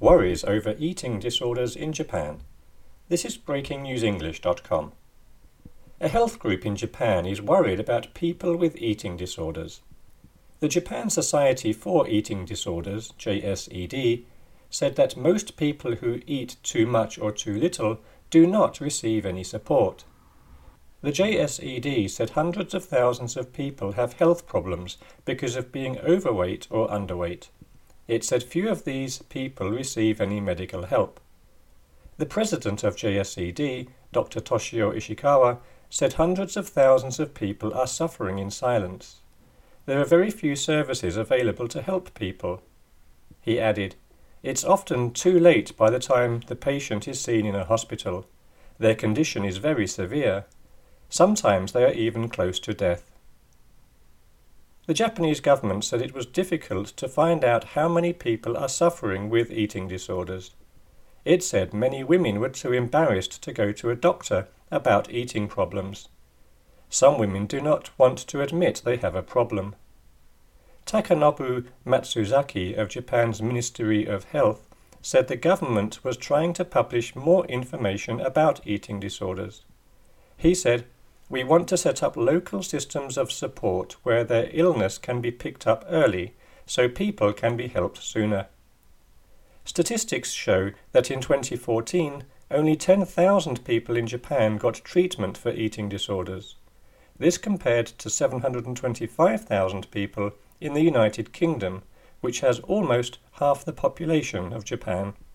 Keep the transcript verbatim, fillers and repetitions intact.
Worries over eating disorders in Japan. This is breaking news english dot com. A health group in Japan is worried about people with eating disorders. The Japan Society for Eating Disorders, J S E D, said that most people who eat too much or too little do not receive any support. The J S E D said hundreds of thousands of people have health problems because of being overweight or underweight. It said few of these people receive any medical help. The president of J S E D, Doctor Toshio Ishikawa, said hundreds of thousands of people are suffering in silence. There are very few services available to help people. He added, "It's often too late by the time the patient is seen in a hospital. Their condition is very severe. Sometimes they are even close to death." The Japanese government said it was difficult to find out how many people are suffering with eating disorders. It said many women were too embarrassed to go to a doctor about eating problems. Some women do not want to admit they have a problem. Takanobu Matsuzaki of Japan's Ministry of Health said the government was trying to publish more information about eating disorders. He said, "We want to set up local systems of support where their illness can be picked up early so people can be helped sooner." Statistics show that in twenty fourteen, only ten thousand people in Japan got treatment for eating disorders. This compared to seven hundred twenty-five thousand people in the United Kingdom, which has almost half the population of Japan.